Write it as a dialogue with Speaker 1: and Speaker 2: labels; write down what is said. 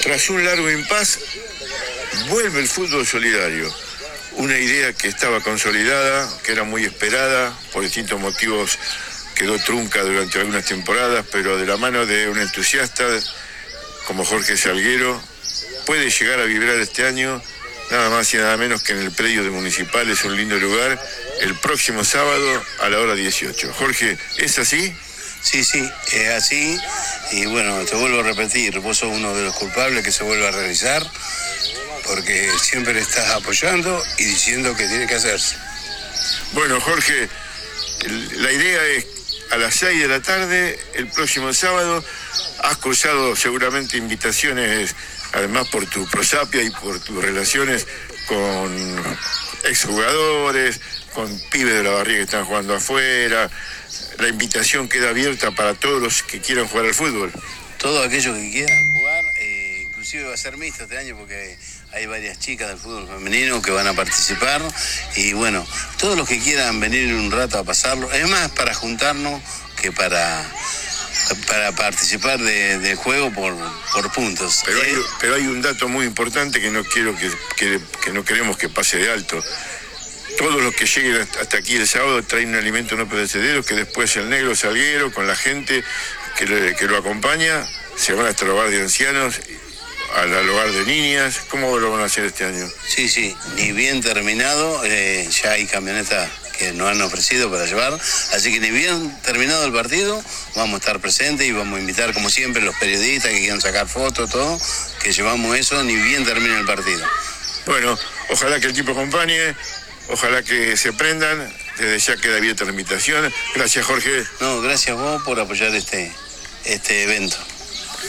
Speaker 1: Tras un largo impas, vuelve el fútbol solidario. Una idea que estaba consolidada, que era muy esperada, por distintos motivos quedó trunca durante algunas temporadas, pero de la mano de un entusiasta como Jorge Salguero, puede llegar a vibrar este año, nada más y nada menos que en el predio de Municipal. Es un lindo lugar, el próximo sábado a la hora 18. Jorge, ¿es así?
Speaker 2: Sí, es así. Y bueno, te vuelvo a repetir, vos sos uno de los culpables que se vuelva a realizar, porque siempre le estás apoyando y diciendo que tiene que hacerse.
Speaker 1: Bueno, Jorge, la idea es a las 6 de la tarde, el próximo sábado. Has cruzado seguramente invitaciones, además por tu prosapia y por tus relaciones con exjugadores, con pibes de la barriga que están jugando afuera. La invitación queda abierta para todos los que quieran jugar al fútbol.
Speaker 2: Todos aquellos que quieran jugar, inclusive va a ser mixto este año porque hay varias chicas del fútbol femenino que van a participar. Y bueno, todos los que quieran venir un rato a pasarlo, es más para juntarnos que para participar del juego por puntos.
Speaker 1: Pero hay un dato muy importante que no quiero que no queremos que pase de alto. Todos los que lleguen hasta aquí el sábado traen un alimento no perecedero que después el negro Salguero, con la gente que lo acompaña, se van hasta el hogar de ancianos, al hogar de niñas. ¿Cómo lo van a hacer este año?
Speaker 2: Sí, ni bien terminado, ya hay camionetas que nos han ofrecido para llevar, así que ni bien terminado el partido, vamos a estar presentes y vamos a invitar, como siempre, los periodistas que quieran sacar fotos, todo, que llevamos eso, ni bien termine el partido.
Speaker 1: Bueno, ojalá que el equipo acompañe, ojalá que se prendan, desde ya queda abierta la invitación. Gracias, Jorge.
Speaker 2: No, gracias a vos por apoyar este evento.